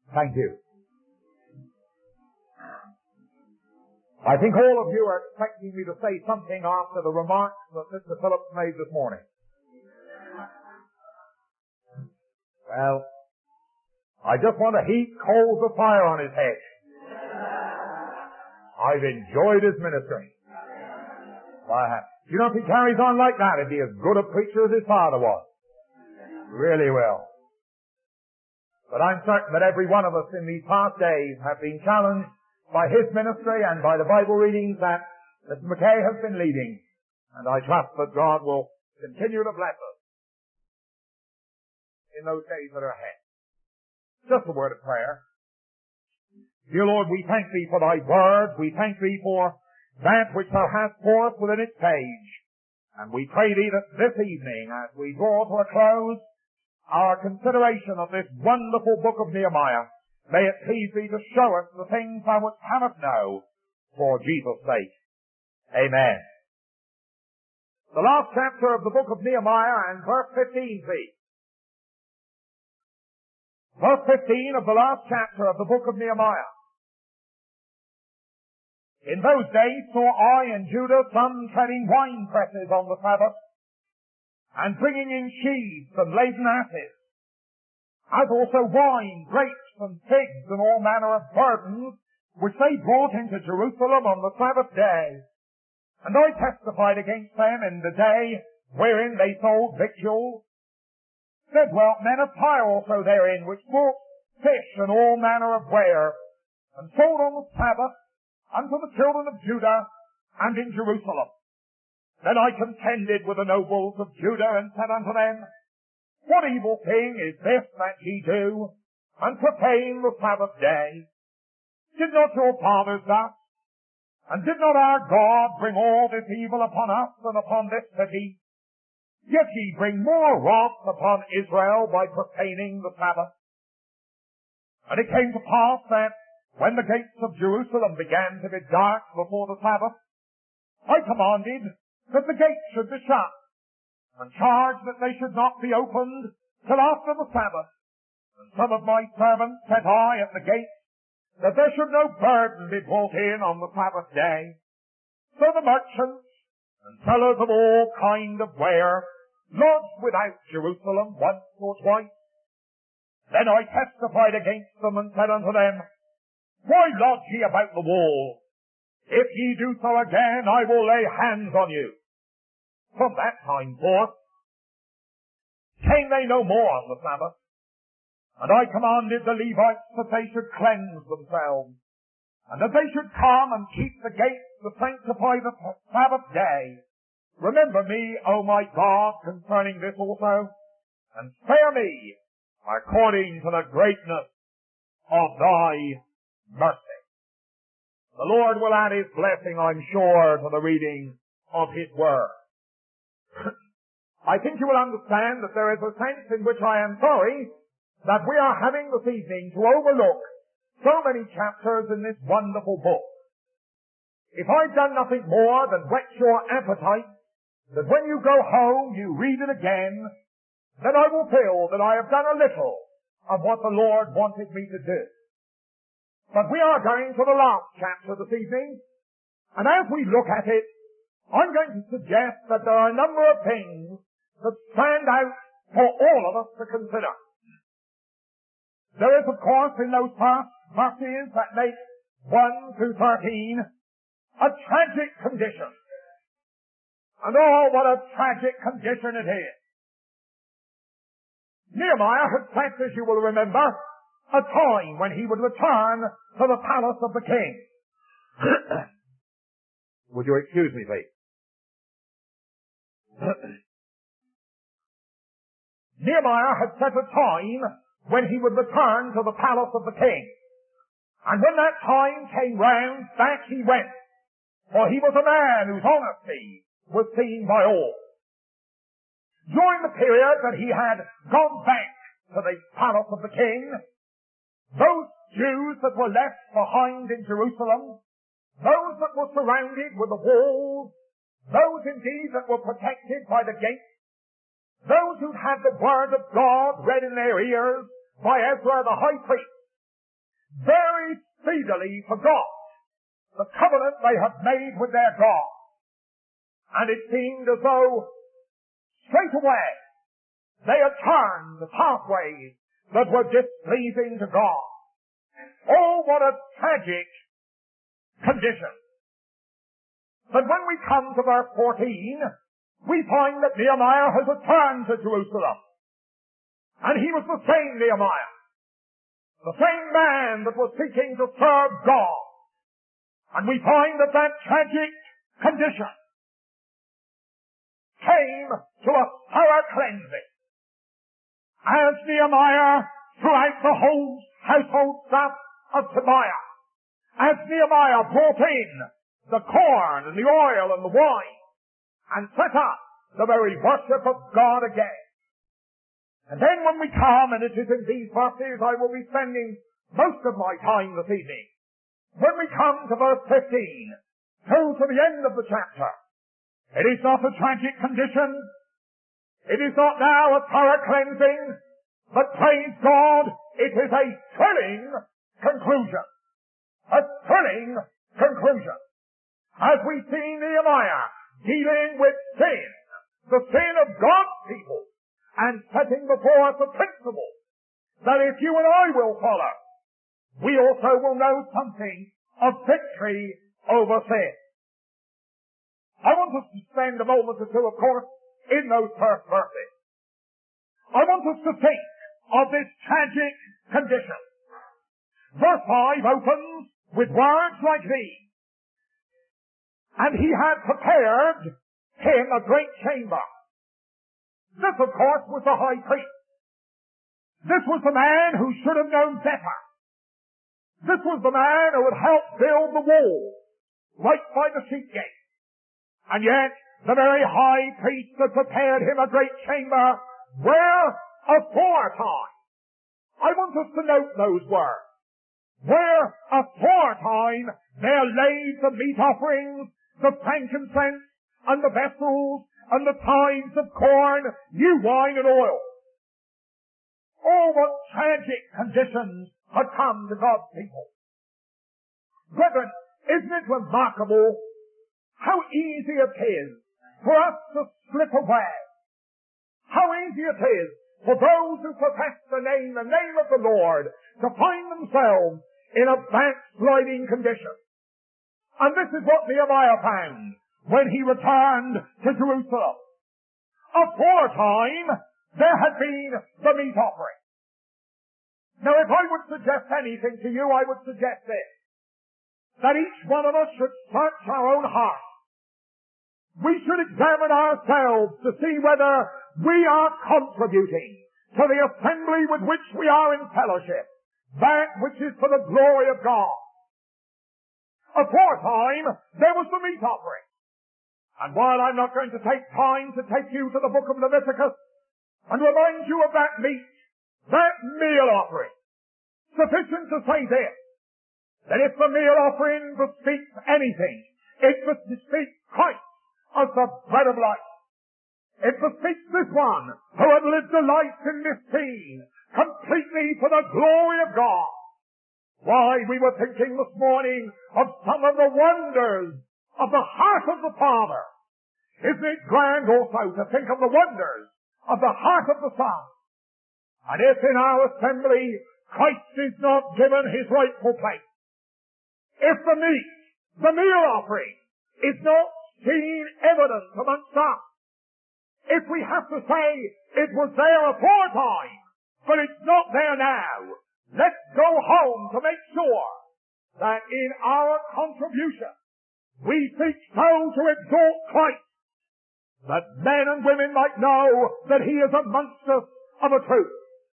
Thank you. I think all of you are expecting me to say something after the remarks that Mr. Phillips made this morning. Well, I just want to heap coals of fire on his head. I've enjoyed his ministry. I have. You know, if he carries on like that, he'll be as good a preacher as his father was. Really will. But I'm certain that every one of us in these past days have been challenged by his ministry and by the Bible readings that Mr. McKay has been leading. And I trust that God will continue to bless us in those days that are ahead. Just a word of prayer. Dear Lord, we thank Thee for Thy word. We thank Thee for that which Thou hast for us within its page. And we pray Thee that this evening, as we draw to a close our consideration of this wonderful book of Nehemiah, may it please Thee to show us the things Thou wouldst have us know for Jesus' sake. Amen. The last chapter of the book of Nehemiah and verse 15, please. Verse 15 of the last chapter of the book of Nehemiah. In those days saw I in Judah some treading wine presses on the Sabbath, and bringing in sheaves and laden asses, as also wine, grapes, and figs, and all manner of burdens, which they brought into Jerusalem on the Sabbath day. And I testified against them in the day wherein they sold victuals. There dwelt men of Tyre also therein, which brought fish and all manner of ware, and sold on the Sabbath unto the children of Judah and in Jerusalem. Then I contended with the nobles of Judah, and said unto them, What evil thing is this that ye do, and profane the Sabbath day? Did not your fathers thus? And did not our God bring all this evil upon us and upon this city? Yet ye bring more wrath upon Israel by profaning the Sabbath. And it came to pass that when the gates of Jerusalem began to be dark before the Sabbath, I commanded that the gates should be shut, and charged that they should not be opened till after the Sabbath. And some of my servants set I at the gates, that there should no burden be brought in on the Sabbath day. So the merchants and sellers of all kind of ware lodged without Jerusalem once or twice. Then I testified against them, and said unto them, Why lodge ye about the wall? If ye do so again, I will lay hands on you. From that time forth came they no more on the Sabbath. And I commanded the Levites that they should cleanse themselves, and that they should come and keep the gates to sanctify the Sabbath day. Remember me, O my God, concerning this also, and spare me according to the greatness of Thy mercy. The Lord will add His blessing, I'm sure, to the reading of His Word. I think you will understand that there is a sense in which I am sorry that we are having this evening to overlook so many chapters in this wonderful book. If I've done nothing more than whet your appetite, that when you go home you read it again, then I will feel that I have done a little of what the Lord wanted me to do. But we are going to the last chapter this evening, and as we look at it, I'm going to suggest that there are a number of things that stand out for all of us to consider. There is, of course, in those first verses that make 1 through 13, a tragic condition. And oh, what a tragic condition it is. Nehemiah had set, as you will remember, a time when he would return to the palace of the king. Would you excuse me, please? Nehemiah had set a time when he would return to the palace of the king. And when that time came round, back he went. For he was a man whose honesty was seen by all. During the period that he had gone back to the palace of the king, those Jews that were left behind in Jerusalem, those that were surrounded with the walls, those indeed that were protected by the gates, those who had the word of God read in their ears by Ezra the high priest, very speedily forgot the covenant they had made with their God. And it seemed as though straight away they had turned the pathways that were displeasing to God. Oh, what a tragic condition. But when we come to verse 14, we find that Nehemiah has returned to Jerusalem. And he was the same Nehemiah, the same man that was seeking to serve God. And we find that that tragic condition came to a thorough cleansing. As Nehemiah, throughout the whole household staff of Tobiah, as Nehemiah brought in the corn and the oil and the wine and set up the very worship of God again. And then when we come, and it is in these verses I will be spending most of my time this evening, when we come to verse 15, through to the end of the chapter, it is not a tragic condition. It is not now a thorough cleansing, but praise God, it is a thrilling conclusion. A thrilling conclusion. As we see Nehemiah dealing with sin, the sin of God's people, and setting before us a principle that if you and I will follow, we also will know something of victory over sin. I want us to spend a moment or two, of course, in those first verses. I want us to think of this tragic condition. Verse 5 opens with words like these. And he had prepared him a great chamber. This, of course, was the high priest. This was the man who should have known better. This was the man who had helped build the wall right by the sheep gate. And yet, the very high priest had prepared him a great chamber where aforetime, I want us to note those words, where aforetime there laid the meat offerings, the frankincense, and the vessels, and the tithes of corn, new wine, and oil. Oh, what tragic conditions had come to God's people. Brethren, isn't it remarkable how easy it is for us to slip away? How easy it is for those who profess the name of the Lord, to find themselves in a backsliding condition. And this is what Nehemiah found when he returned to Jerusalem. Aforetime, there had been the meat offering. Now, if I would suggest anything to you, I would suggest this, that each one of us should search our own heart. We should examine ourselves to see whether we are contributing to the assembly with which we are in fellowship, that which is for the glory of God. Aforetime, there was the meat offering. And while I'm not going to take time to take you to the book of Leviticus and remind you of that meat, that meal offering, sufficient to say this, that if the meal offering bespeaks anything, it bespeaks Christ as the bread of life. It bespeaks this one who had lived a life in this scene, completely for the glory of God. Why, we were thinking this morning of some of the wonders of the heart of the Father. Isn't it grand also to think of the wonders of the heart of the Son? And if in our assembly Christ is not given his rightful place, if the meat, the meal offering, is not seen evident amongst us, if we have to say it was there aforetime, but it's not there now, let's go home to make sure that in our contribution we seek so to exalt Christ that men and women might know that he is amongst us of a truth.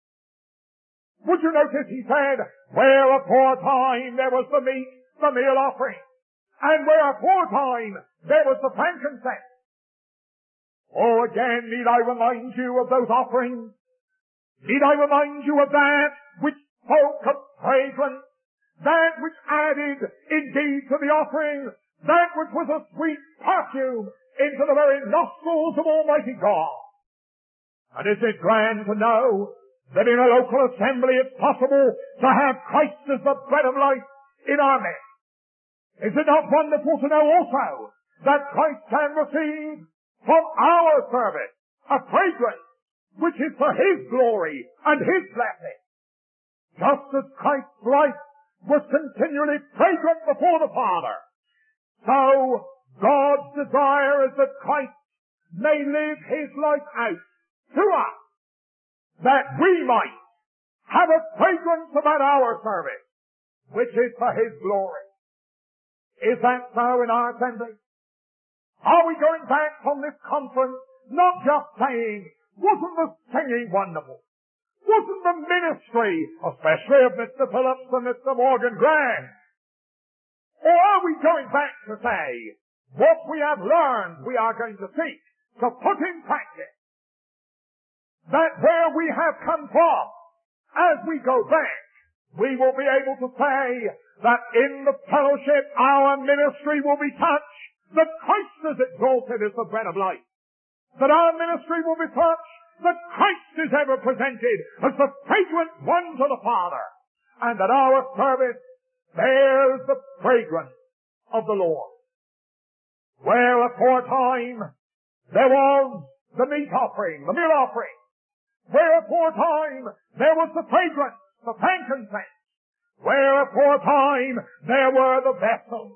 Would you notice he said, where aforetime there was the meat, the meal offering, and where aforetime there was the frankincense. Oh, again, need I remind you of those offerings? Need I remind you of that which spoke of fragrance, that which added indeed to the offering, that which was a sweet perfume into the very nostrils of Almighty God? And is it grand to know that in a local assembly it's possible to have Christ as the bread of life in our midst? Is it not wonderful to know also that Christ can receive from our service a fragrance which is for His glory and His blessing? Just as Christ's life was continually fragrant before the Father, so God's desire is that Christ may live His life out to us, that we might have a fragrance about our service, which is for His glory. Is that so in our assembly? Are we going back from this conference not just saying, wasn't the singing wonderful? Wasn't the ministry, especially of Mr. Phillips and Mr. Morgan, grand? Or are we going back to say, what we have learned we are going to seek to put in practice? That where we have come from, as we go back, we will be able to say that in the fellowship our ministry will be such that Christ is exalted as the bread of life. That our ministry will be such that Christ is ever presented as the fragrant one to the Father, and that our service bears the fragrance of the Lord. Where aforetime there was the meat offering, the meal offering, where aforetime there was the fragrance, the frankincense, where aforetime there were the vessels.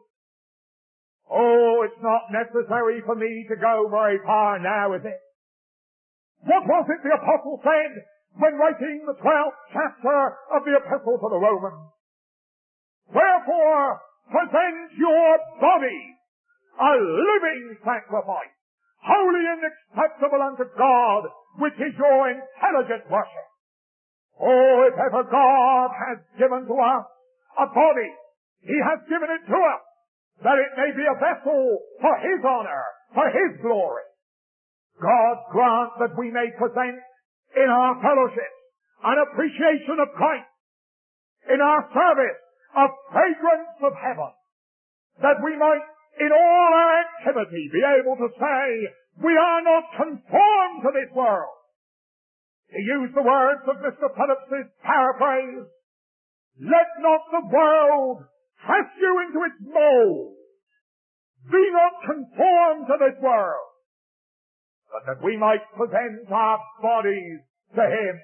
Oh, it's not necessary for me to go very far now, is it? What was it the Apostle said when writing the 12th chapter of the Epistle to the Romans? Wherefore, present your body a living sacrifice, holy and acceptable unto God, which is your intelligent worship. Oh, if ever God has given to us a body, He has given it to us, that it may be a vessel for His honor, for His glory. God grant that we may present in our fellowship an appreciation of Christ, in our service a fragrance of heaven, that we might in all our activity be able to say, we are not conformed to this world. To use the words of Mr. Phillips's paraphrase, let not the world press you into its mold. Be not conformed to this world, but that we might present our bodies to Him.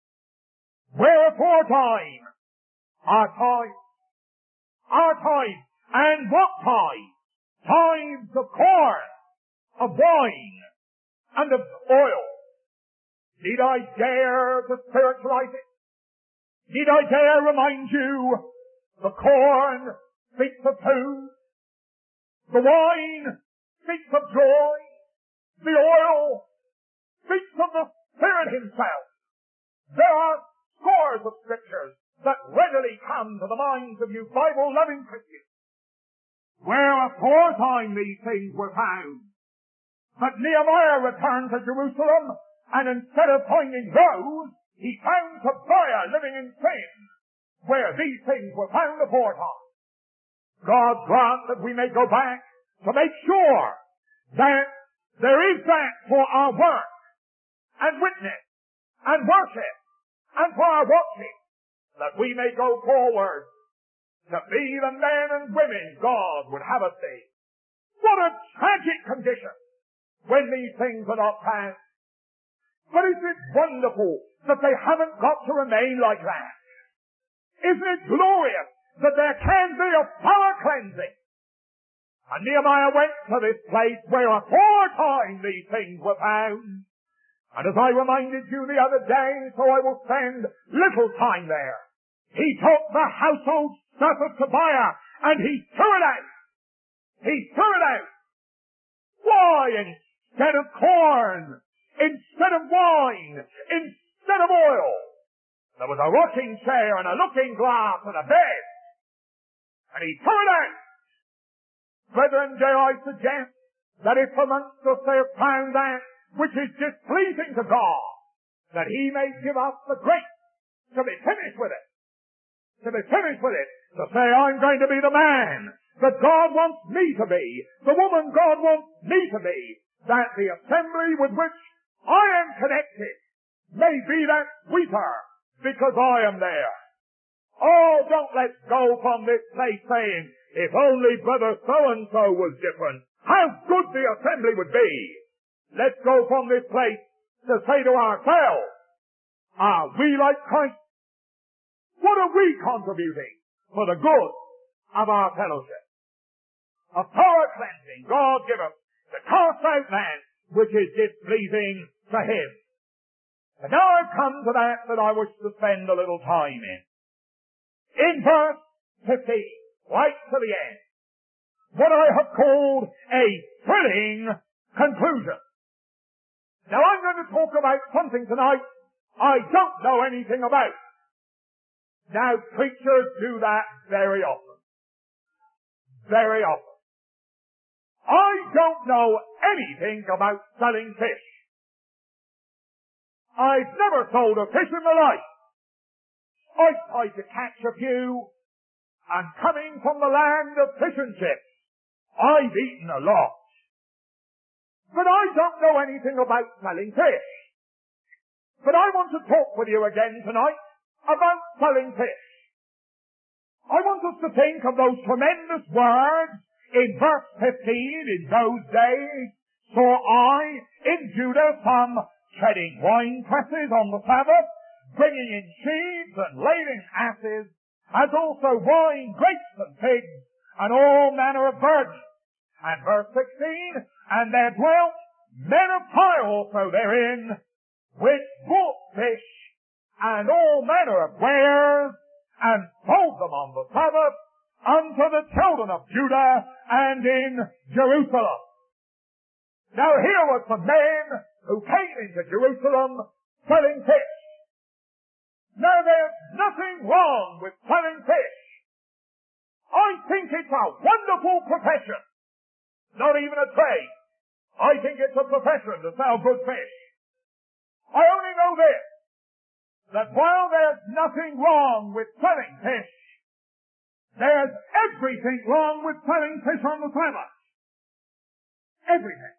Wherefore time? Our tithes. And what tithes? Tithes of corn, of wine, and of oil. Need I dare to spiritualize it? Need I dare remind you, the corn speaks of food, the wine speaks of joy, the oil speaks of the Spirit Himself. There are scores of scriptures that readily come to the minds of you Bible-loving Christians, where aforetime these things were found. But Nehemiah returned to Jerusalem, and instead of finding those, he found Tobiah living in sin, where these things were found aforetime. God grant that we may go back to make sure that there is that for our work, and witness, and worship, and for our watching, that we may go forward to be the men and women God would have us be. What a tragic condition when these things are not found. But isn't it wonderful that they haven't got to remain like that? Isn't it glorious that there can be a thorough cleansing? And Nehemiah went to this place where aforetime these things were found. And as I reminded you the other day, so I will spend little time there, he took the household stuff of Tobiah and he threw it out. He threw it out. Why, instead of corn, instead of wine, instead of oil, there was a rocking chair and a looking glass and a bed. And he threw it out. Brethren, dare I suggest that if amongst us they have found that which is displeasing to God, that He may give us the grace to be finished with it. To be finished with it. To say, I'm going to be the man that God wants me to be. The woman God wants me to be. That the assembly with which I am connected Maybe that's sweeter because I am there. Oh, don't let's go from this place saying, if only brother so-and-so was different, how good the assembly would be. Let's go from this place to say to ourselves, are we like Christ? What are we contributing for the good of our fellowship? A thorough cleansing God give us to cast out that which is displeasing to Him. And now I've come to that I wish to spend a little time in. In verse 15, right to the end, what I have called a thrilling conclusion. Now I'm going to talk about something tonight I don't know anything about. Now preachers do that very often. Very often. I don't know anything about selling fish. I've never sold a fish in my life. I've tried to catch a few, and coming from the land of fish and chips, I've eaten a lot. But I don't know anything about selling fish. But I want to talk with you again tonight about selling fish. I want us to think of those tremendous words in verse 15, in those days saw I in Judah some treading wine presses on the Sabbath, bringing in sheaves and lading asses, as also wine, grapes and figs, and all manner of virgins. And verse 16, and there dwelt men of Tyre also therein, which bought fish and all manner of wares, and sold them on the Sabbath unto the children of Judah and in Jerusalem. Now here were some men who came into Jerusalem selling fish. Now there's nothing wrong with selling fish. I think it's a wonderful profession. Not even a trade. I think it's a profession to sell good fish. I only know this, that while there's nothing wrong with selling fish, there's everything wrong with selling fish on the Sabbath. Everything.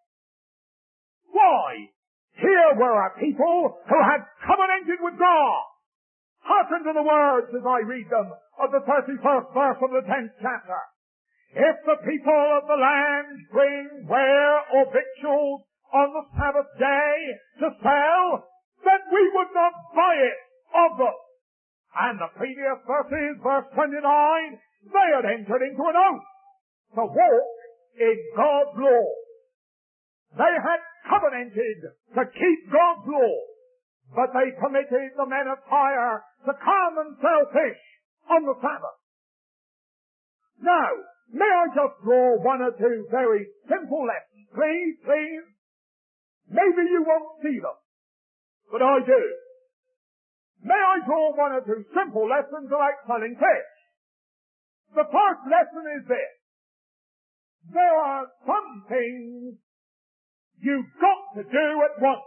Why? Here were a people who had covenanted with God. Hearken to the words as I read them of the 31st verse of the 10th chapter. If the people of the land bring ware or victuals on the Sabbath day to sell, then we would not buy it of them. And the previous verses, verse 29, they had entered into an oath to walk in God's law. They had covenanted to keep God's law, but they permitted the men of Tyre to come and sell fish on the Sabbath. Now, may I just draw one or two very simple lessons, please? Maybe you won't see them, but I do. May I draw one or two simple lessons about selling fish? The first lesson is this. There are some things you've got to do at once.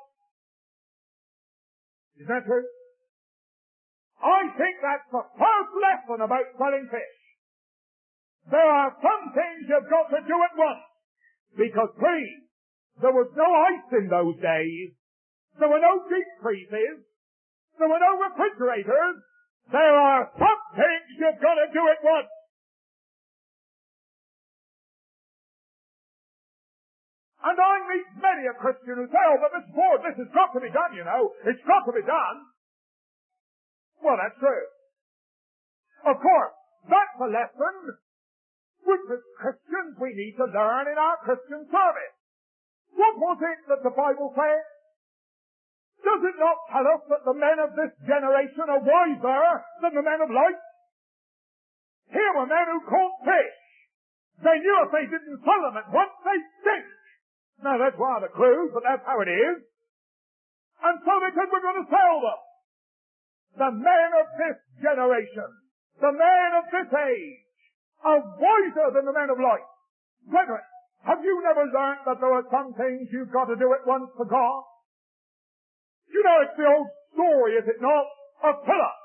Is that true? I think that's the first lesson about selling fish. There are some things you've got to do at once. Because please, there was no ice in those days. There were no deep freezes. There were no refrigerators. There are some things you've got to do at once. And I meet many a Christian who say, oh, but Mr. Ford, this has got to be done, you know. It's got to be done. Well, that's true. Of course, that's a lesson which as Christians we need to learn in our Christian service. What was it that the Bible said? Does it not tell us that the men of this generation are wiser than the men of light? Here were men who caught fish. They knew if they didn't sell them at once, they'd sink. Now that's rather crude, but that's how it is. And so they said, we're going to sell them. The men of this generation, the men of this age, are wiser than the men of light. Brethren, have you never learned that there are some things you've got to do at once for God? You know, it's the old story, is it not, of Philip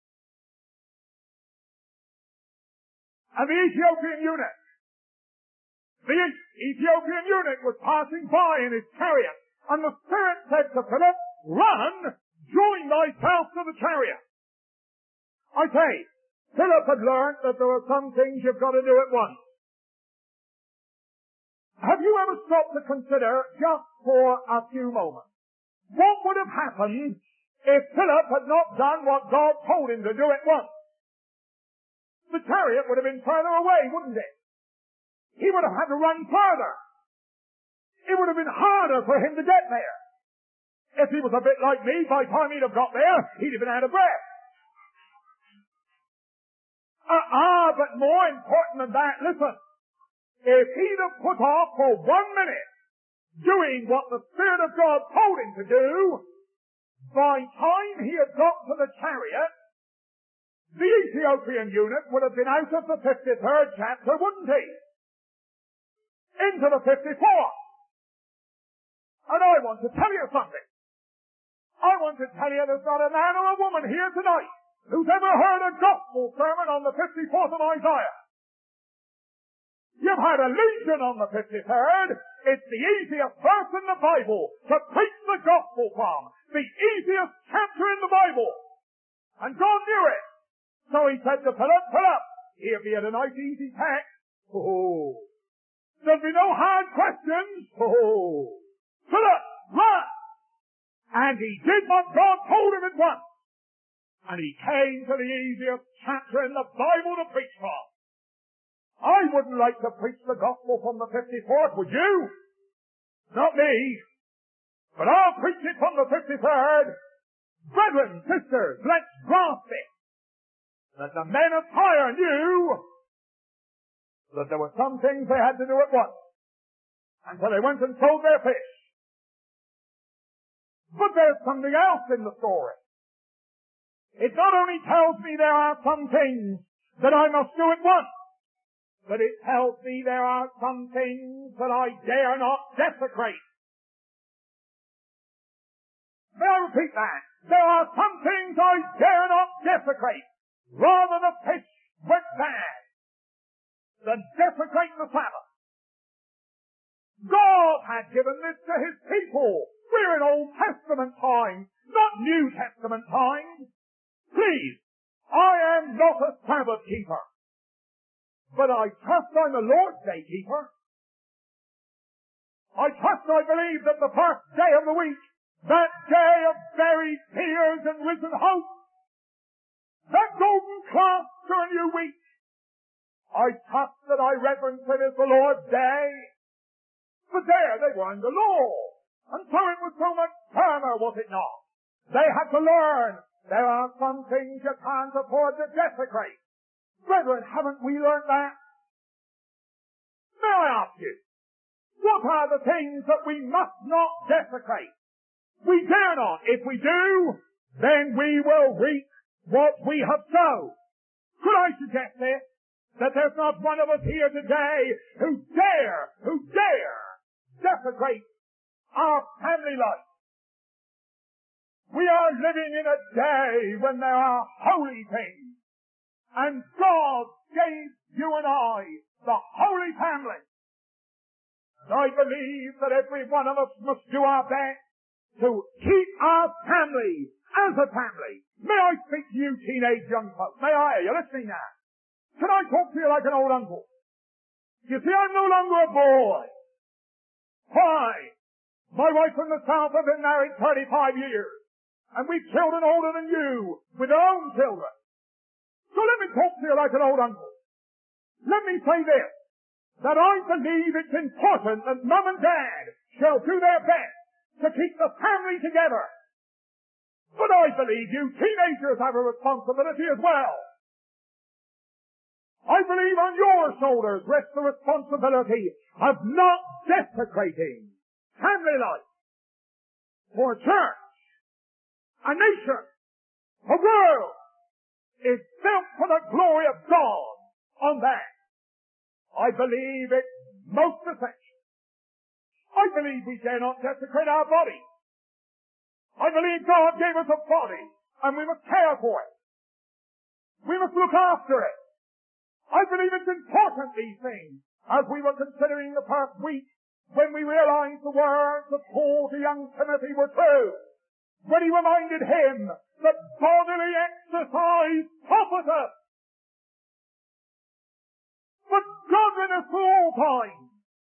and the Ethiopian eunuch. The Ethiopian eunuch was passing by in his chariot, and the Spirit said to Philip, run, join thyself to the chariot. I say, Philip had learned that there are some things you've got to do at once. Have you ever stopped to consider, just for a few moments, what would have happened if Philip had not done what God told him to do at once? The chariot would have been further away, wouldn't it? He would have had to run further. It would have been harder for him to get there. If he was a bit like me, by the time he'd have got there, he'd have been out of breath. But more important than that, listen. If he'd have put off for 1 minute doing what the Spirit of God told him to do, by the time he had got to the chariot, the Ethiopian eunuch would have been out of the 53rd chapter, wouldn't he? Into the 54th. And I want to tell you something. I want to tell you there's not a man or a woman here tonight who's ever heard a gospel sermon on the 54th of Isaiah. You've had a legion on the 53rd. It's the easiest verse in the Bible to preach the gospel from. The easiest chapter in the Bible. And God knew it. So he said to Philip, Philip, here be a nice easy text. Oh. There'll be no hard questions. Oh. Philip, run! And he did what God told him at once. And he came to the easiest chapter in the Bible to preach from. I wouldn't like to preach the gospel from the 54th, would you? Not me. But I'll preach it from the 53rd. Brethren, sisters, let's grasp it. That the men of Tyre knew that there were some things they had to do at once. And so they went and sold their fish. But there's something else in the story. It not only tells me there are some things that I must do at once, but it tells me there are some things that I dare not desecrate. May I repeat that? There are some things I dare not desecrate. Rather the fish went bad than desecrate the Sabbath. God had given this to his people. We're in Old Testament times, not New Testament times. Please, I am not a Sabbath keeper. But I trust I'm a Lord's Day keeper. I trust I believe that the first day of the week, that day of buried tears and risen hope, that golden cloth to a new week, I trust that I reverence it as the Lord's day. But there they were in the law. And so it was so much firmer, was it not? They had to learn there are some things you can't afford to desecrate. Brethren, haven't we learned that? May I ask you, what are the things that we must not desecrate? We dare not. If we do, then we will reap what we have sown. Could I suggest this? That there's not one of us here today who dare desecrate our family life. We are living in a day when there are holy things. And God gave you and I the holy family. And I believe that every one of us must do our best to keep our family as a family. May I speak to you teenage young folks? May I? Are you listening now? Can I talk to you like an old uncle? You see, I'm no longer a boy. Why? My wife from the South have been married 35 years. And we've children older than you, with their own children. So let me talk to you like an old uncle. Let me say this, that I believe it's important that Mum and Dad shall do their best to keep the family together. But I believe you teenagers have a responsibility as well. I believe on your shoulders rests the responsibility of not desecrating family life. For a church, a nation, a world is built for the glory of God on that. I believe it's most essential. I believe we dare not desecrate our body. I believe God gave us a body and we must care for it. We must look after it. I believe it's important, these things, as we were considering the past week when we realized the words of Paul to young Timothy were true. when he reminded him that bodily exercise profiteth, but godliness for all time.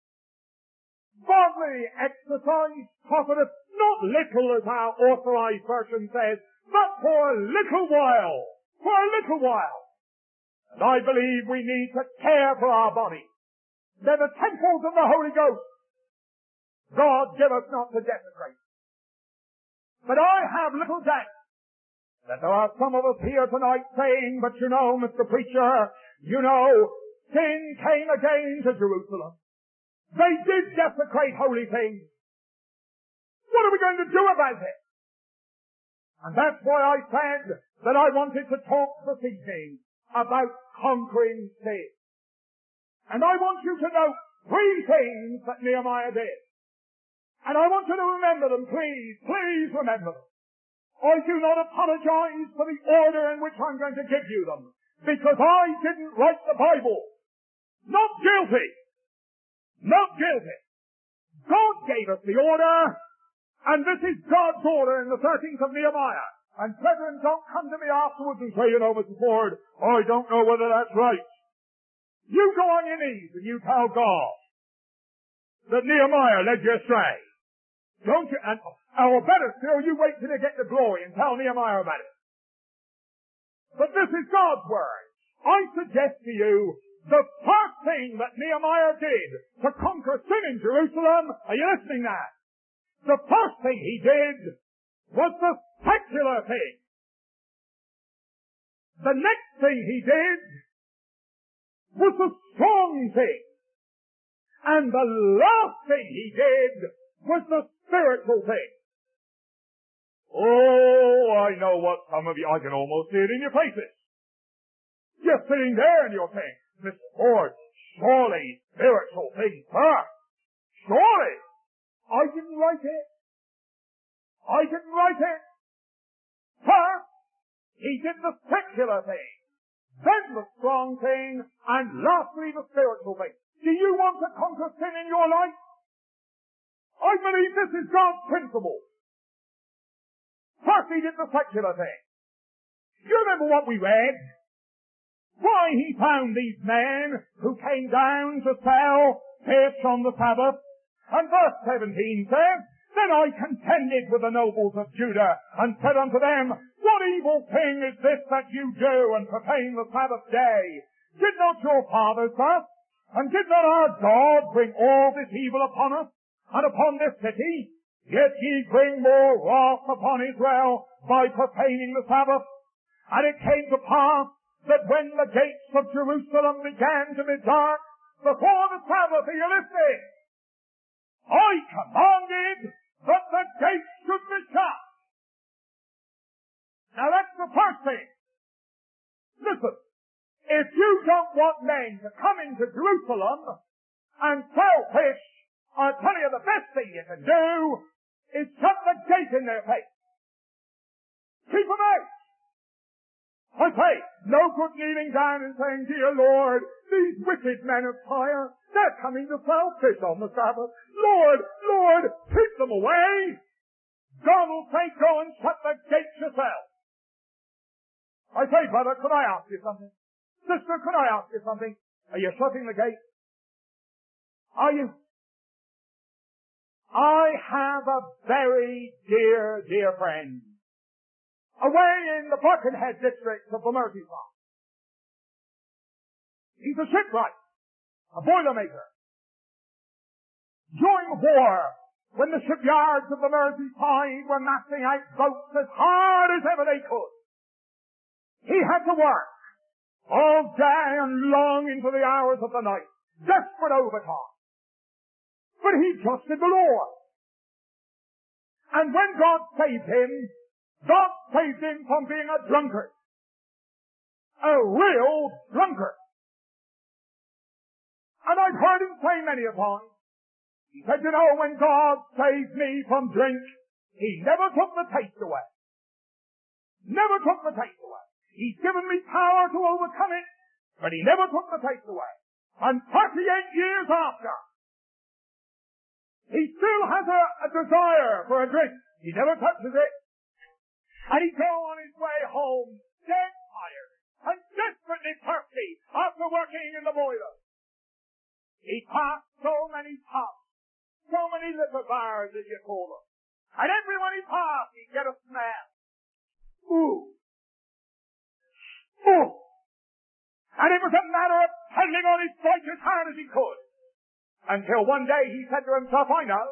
Bodily exercise profiteth not little, as our authorized version says, but for a little while. For a little while. And I believe we need to care for our body. They're the temples of the Holy Ghost. God give us not to desecrate. But I have little doubt that there are some of us here tonight saying, but you know, Mr. Preacher, you know, sin came again to Jerusalem. They did desecrate holy things. What are we going to do about it? And that's why I said that I wanted to talk this evening about conquering sin. And I want you to know 3 things that Nehemiah did. And I want you to remember them, please. Please remember them. I do not apologize for the order in which I'm going to give you them, because I didn't write the Bible. Not guilty. Not guilty. God gave us the order, and this is God's order in the 13th of Nehemiah. And brethren, don't come to me afterwards and say, you know, Mr. Ford, I don't know whether that's right. You go on your knees and you tell God that Nehemiah led you astray. Don't you? And, or better still, you wait till you get the glory and tell Nehemiah about it. But this is God's word. I suggest to you the first thing that Nehemiah did to conquer sin in Jerusalem, are you listening now? The first thing he did was the secular thing. The next thing he did was the strong thing. And the last thing he did was the spiritual thing. Oh, I know what some of you, I can almost see it in your faces. You're sitting there and you're saying, Mr. Ford, surely spiritual things first. Surely. I didn't write it. I didn't write it. First, he did the secular thing, then the strong thing, and lastly the spiritual thing. Do you want to conquer sin in your life? I believe this is God's principle. First he did the secular thing. Do you remember what we read? Why he found these men who came down to sell fish on the Sabbath. And verse 17 says, Then I contended with the nobles of Judah, and said unto them, What evil thing is this that you do, and profane the Sabbath day? Did not your fathers thus? And did not our God bring all this evil upon us, and upon this city? Yet ye bring more wrath upon Israel by profaning the Sabbath. And it came to pass that when the gates of Jerusalem began to be dark before the Sabbath, are you listening? I commanded that the gates should be shut. Now that's the first thing. Listen, if you don't want men to come into Jerusalem and sell fish, I'll tell you the best thing you can do is shut the gate in their face. Keep them out. I say, no good kneeling down and saying, Dear Lord, these wicked men of fire, they're coming to sell fish on the Sabbath. Lord, Lord, keep them away. God will say, go and shut the gates yourself. I say, brother, could I ask you something? Sister, could I ask you something? Are you shutting the gate? Are you? I have a very dear, dear friend away in the Birkenhead district of the Merseyside. He's a shipwright, a boilermaker. During the war, when the shipyards of the Merseyside were massing out boats as hard as ever they could, he had to work all day and long into the hours of the night, desperate overtime. But he trusted the Lord. And when God saved him from being a drunkard. A real drunkard. And I've heard him say many a time, he said, you know, when God saved me from drink, he never took the taste away. Never took the taste away. He's given me power to overcome it, but he never took the taste away. And 38 years after, he still has a desire for a drink. He never touches it. And he'd go on his way home, dead tired and desperately thirsty after working in the boiler. He passed so many pubs, so many little bars, as you call them. And everyone he passed, he'd get a smell. Ooh. Ooh. And it was a matter of pedaling on his bike as hard as he could. Until one day he said to himself, I know.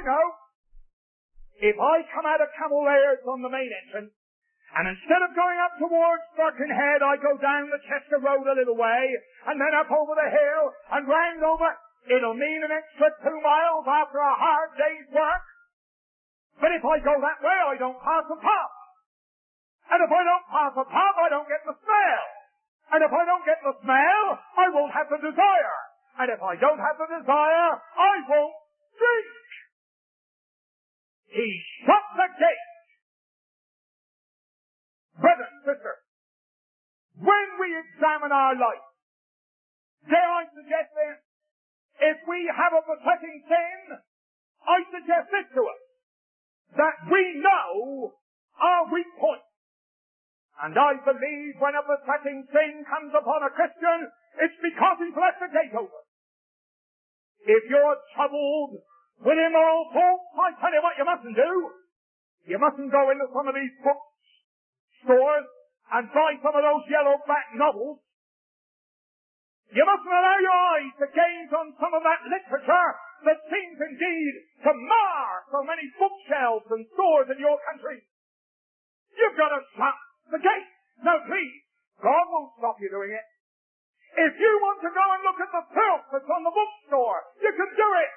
If I come out of Camel Lairs on the main entrance, and instead of going up towards Birkenhead, I go down the Chester Road a little way, and then up over the hill, and round over, it'll mean an extra 2 miles after a hard day's work. But if I go that way, I don't pass a pub. And if I don't pass a pub, I don't get the smell. And if I don't get the smell, I won't have the desire. And if I don't have the desire, I won't drink. He shut the gate. Brethren, sisters, when we examine our life, dare I suggest then, if we have a besetting sin, I suggest this to us, that we know our weak point. And I believe when a besetting sin comes upon a Christian, it's because he's left the gate open. If you're troubled with immoral thoughts, I tell you what you mustn't do. You mustn't go into some of these book stores and buy some of those yellow-back novels. You mustn't allow your eyes to gaze on some of that literature that seems indeed to mar so many bookshelves and stores in your country. You've got to shut the gate. Now please, God won't stop you doing it. If you want to go and look at the filth that's on the bookstore, you can do it.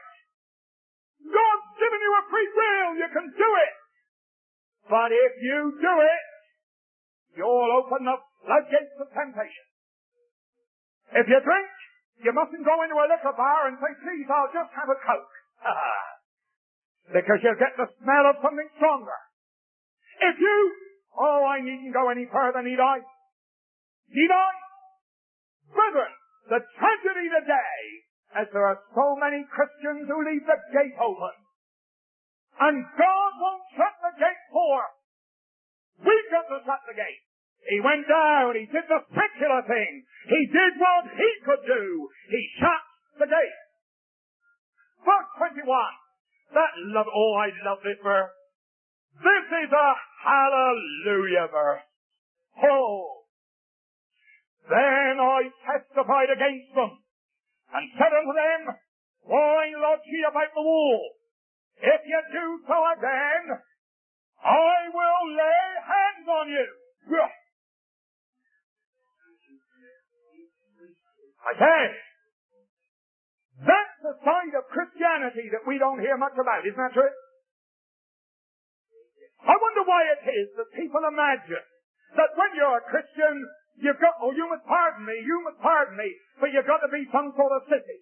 God's given you a free will, you can do it. But if you do it, you'll open the floodgates of temptation. If you drink, you mustn't go into a liquor bar and say, please, I'll just have a Coke. Because you'll get the smell of something stronger. If you, I needn't go any further, need I? Need I? Brethren, the tragedy today is there are so many Christians who leave the gate open. And God won't shut the gate for us. We've got to shut the gate. He went down, he did the secular thing. He did what he could do. He shut the gate. Verse 21. I love this verse. This is a hallelujah verse. Oh. Then I testified against them, and said unto them, why lodge ye about the wall? If ye do so again, I will lay hands on you. I say, that's the side of Christianity that we don't hear much about, isn't that true? I wonder why it is that people imagine that when you're a Christian, you've got, you must pardon me, but you've got to be some sort of sissy.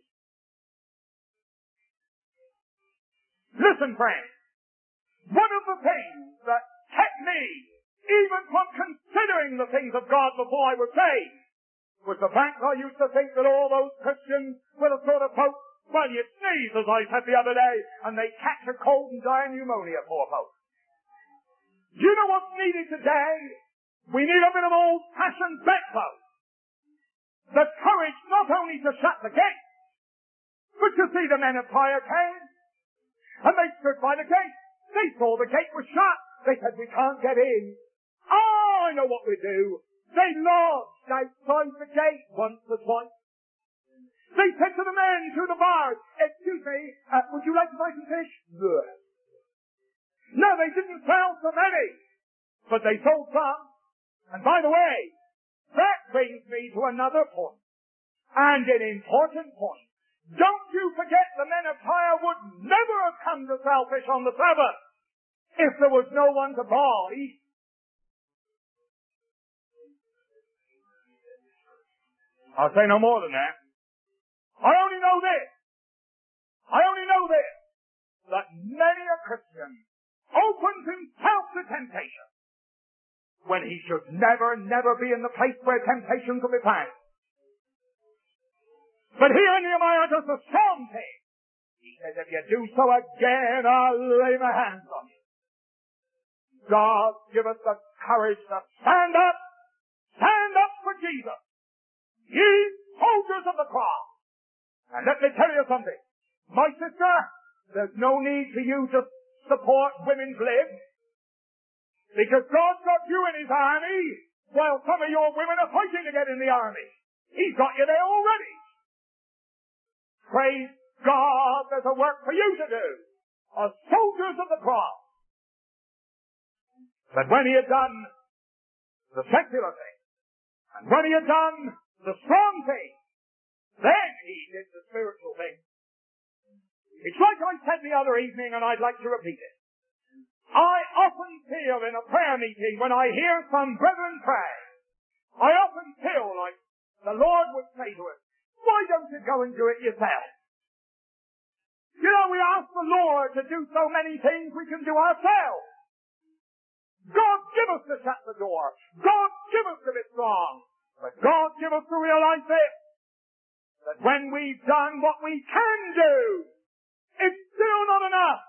Listen, friends, one of the things that kept me even from considering the things of God before I was saved was the fact I used to think that all those Christians were the sort of folk, well, you sneeze, as I said the other day, and they catch a cold and die of pneumonia, poor folk. Do you know what's needed today? We need a bit of old-fashioned backbone. The courage not only to shut the gate, but to see the men of Tyre came, and they stood by the gate. They saw the gate was shut. They said, we can't get in. Oh, I know what we do. They lodged outside the gate once or twice. They said to the men through the bars, excuse me, would you like to buy some fish? No, they didn't sell so many, but they sold some. And by the way, that brings me to another point, and an important point. Don't you forget the men of Tyre would never have come to sell fish on the Sabbath if there was no one to buy. I'll say no more than that. I only know this, that many a Christian opens himself to temptation when he should never be in the place where temptation could be found. But here Nehemiah does the strong thing. He says, if you do so again, I'll lay my hands on you. God give us the courage to stand up for Jesus, ye soldiers of the cross. And let me tell you something, my sister, there's no need for you to support women's lib, because God's got you in His army, while some of your women are fighting to get in the army. He's got you there already. Praise God, there's a work for you to do, as soldiers of the cross. But when He had done the secular thing, and when He had done the strong thing, then He did the spiritual thing. It's like I said the other evening, and I'd like to repeat it. I often feel in a prayer meeting, when I hear some brethren pray, I often feel like the Lord would say to us, why don't you go and do it yourself? You know, we ask the Lord to do so many things we can do ourselves. God give us to shut the door. God give us to be strong. But God give us to realize this, that when we've done what we can do, it's still not enough.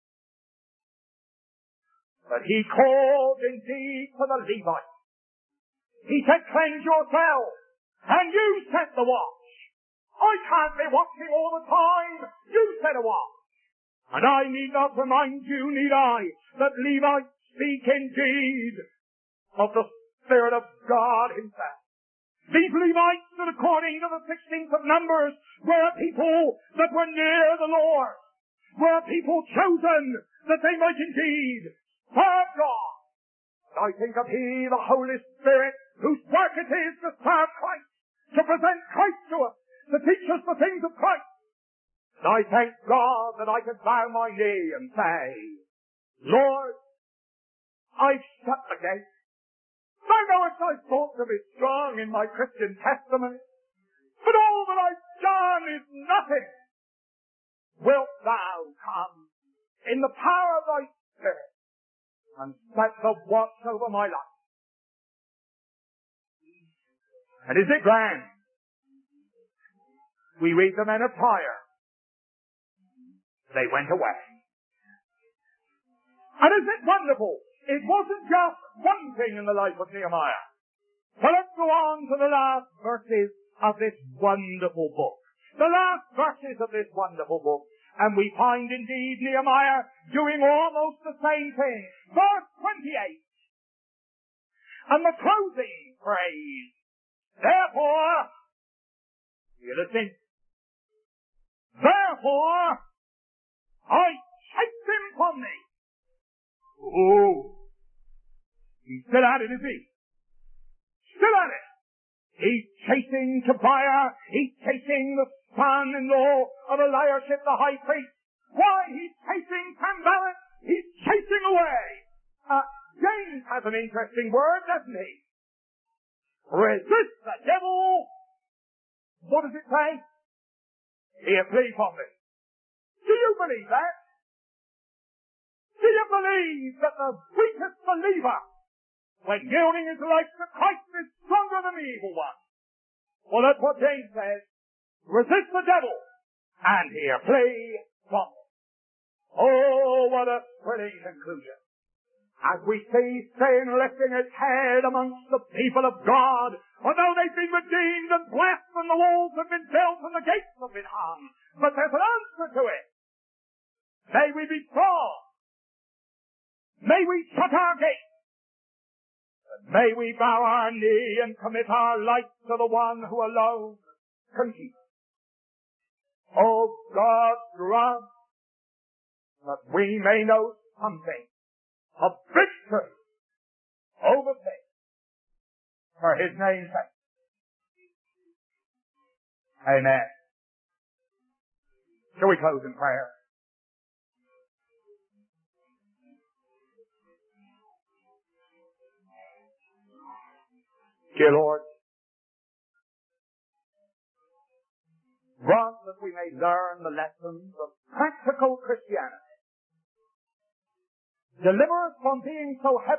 But He called indeed for the Levites. He said, cleanse yourselves, and you set the watch. I can't be watching all the time. You set a watch. And I need not remind you, need I, that Levites speak indeed of the Spirit of God Himself. These Levites, that according to the 16th of Numbers, were a people that were near the Lord, were a people chosen that they might indeed serve God. And I think of He, the Holy Spirit, whose work it is to serve Christ, to present Christ to us, to teach us the things of Christ. And I thank God that I can bow my knee and say, Lord, I've shut the gate. I know it's I thought to be strong in my Christian testimony, but all that I've done is nothing. Wilt Thou come in the power of Thy Spirit and set the watch over my life? And is it grand? We read the men of Tyre. They went away. And is it wonderful? It wasn't just one thing in the life of Nehemiah. But let's go on to the last verses of this wonderful book. The last verses of this wonderful book. And we find indeed Nehemiah doing almost the same thing. Verse 28. And the closing phrase. Therefore, you listen. Therefore, I chased him from me. Oh, he's still at it, is he? Still at it. He's chasing Tobiah. He's chasing the son-in-law of Eliashib, the high priest. Why? He's chasing Sanballat. He's chasing away. James has an interesting word, doesn't he? Resist the devil. What does it say? He'll flee from me. Do you believe that? Do you believe that the weakest believer, when yielding his life to Christ, is stronger than the evil one? Well, that's what James says. Resist the devil, and he'll flee from him. Oh, what a thrilling conclusion. As we see sin lifting its head amongst the people of God, although they've been redeemed and blessed and the walls have been built and the gates have been hung, but there's an answer to it. May we be strong. May we shut our gates. And may we bow our knee and commit our life to the one who alone can keep us. Oh, God, grant that we may know something of victory over sin for His name's sake. Amen. Shall we close in prayer? Dear Lord, grant that we may learn the lessons of practical Christianity. Deliver us from being so heavy